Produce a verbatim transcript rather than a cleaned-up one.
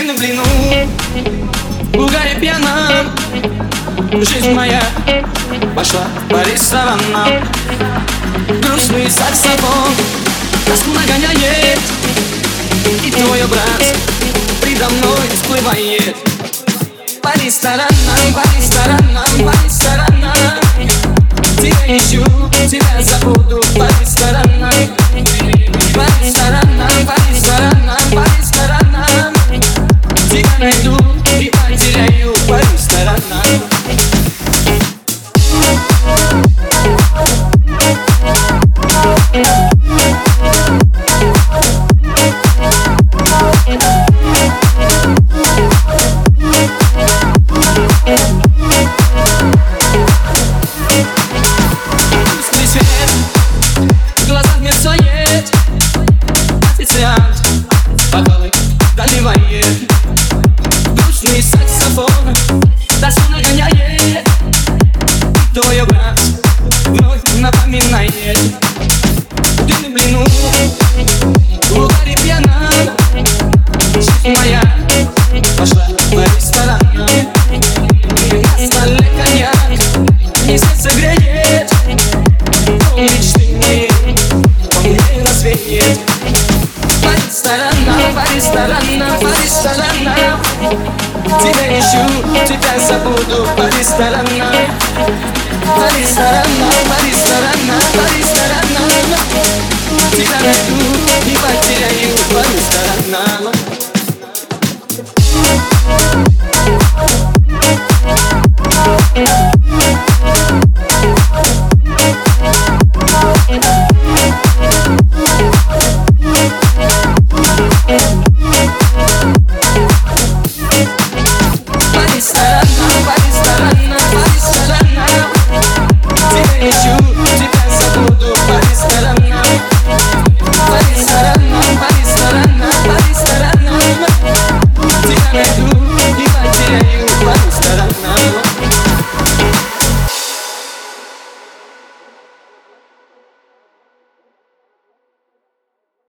на блину, в угаре пьяном жизнь моя пошла по ресторанам. Грустный саксофон тоску нагоняет, и твой образ предо мной всплывает. По ресторанам, по ресторанам, по ресторанам тебя ищу, тебя забуду. По ресторанам, по ресторанам, по ресторанам, по ресторанам тебя найду и потеряю. По ресторанам. Бокалы доливает, грустный саксофон тоску нагоняет, твой образ вновь напоминает. Ты на блину, в угаре пьяном жизнь моя пошла по ресторанам. На столе коньяк, и сердце греет, но мечты мне, он мне рассветит. По ресторанам, по ресторанам, по ресторанам тебя ищу, тебя забуду. По ресторанам, по ресторанам, по ресторанам, по ресторанам тебя найду и потеряю. По ресторанам.